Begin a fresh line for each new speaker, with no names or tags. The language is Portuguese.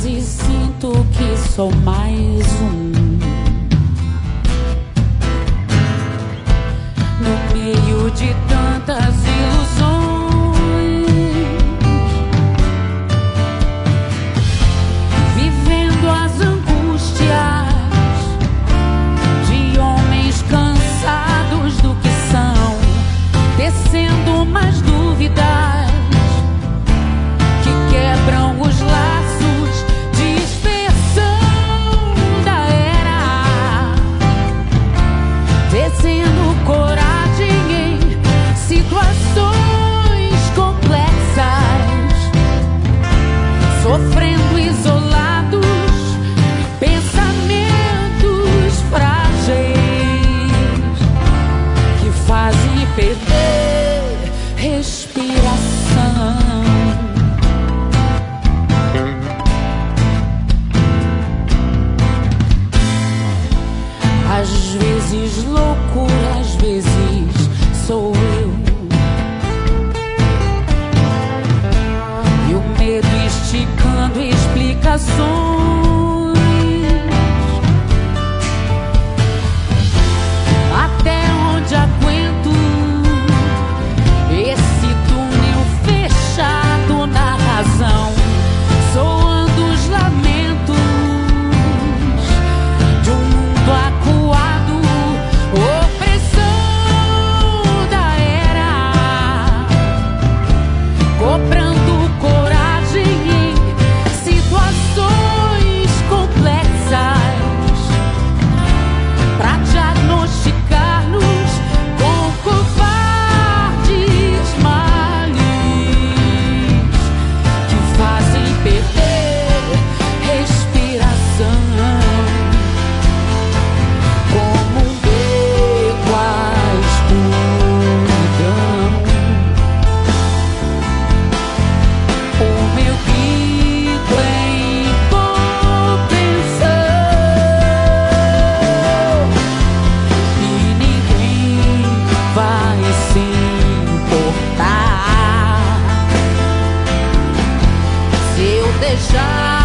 quase sinto que sou mais um no meio de tantas ilusões, vivendo as angústias de homens cansados do que são, tecendo mais dúvidas que quebram os laços de dispersão da era, tecendo coragem em situações complexas, sofrendo isolados, pensamentos frágeis que fazem perder respiração. Às vezes loucura, às vezes sou eu, e o medo esticando explicações. Até onde aguento esse túnel fechado na razão, soando os lamentos de um mundo acuado, opressão da era, cobrando coragem em situações complexas, pra diagnosticar-nos com covardes males que fazem perder respiração, como um beco à escuridão. O meu grito em compreensão, e ninguém vai se importar se eu deixar